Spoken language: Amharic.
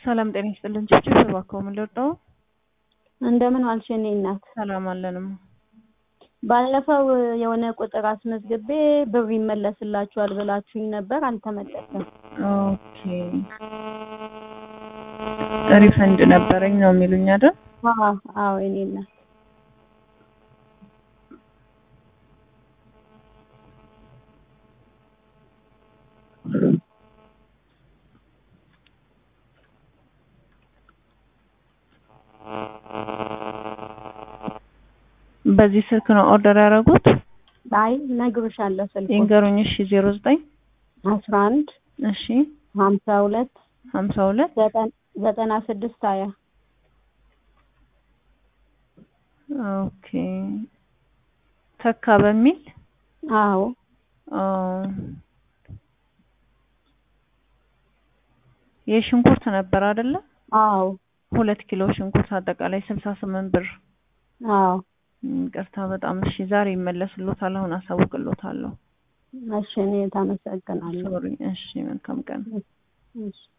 ሰላም ጤና ይስጥልን ጭብጭብ ተባከው ምን ልርዳው እንደምን ዋልሽ የኔ እናት ሰላም አለንም ባለፈው የሆነ ቁጥር አስመዝግቤ ብር ይመለስላችኋል ብላችሁኝ ነበር አልተመለሰም ኦኬ ሪፈንድ ነበረኝ ነው የሚሉኝ አይደል አዎ የኔ እናት በዚህ ስልክ ነው ኦርደር ያደረጉት አይ ነግሩሻለሁ ስልኩ ይንገሩኝ እሺ 09 11 እሺ 52 52 96 ኦኬ ተካ በሚል አዎ የሽንኩርት ነበር አይደለ አዎ 2 ኪሎ ሽንኩርት አጠቃላይ 68 ብር አዎ ቅርታ በጣም እሺ ዛሬ ይመለስልዎታል አሁን አሳውቅልዎታለሁ እሺ እኔ ታመሰግናለሁ ሶሪ እሺ መልካም ቀን እሺ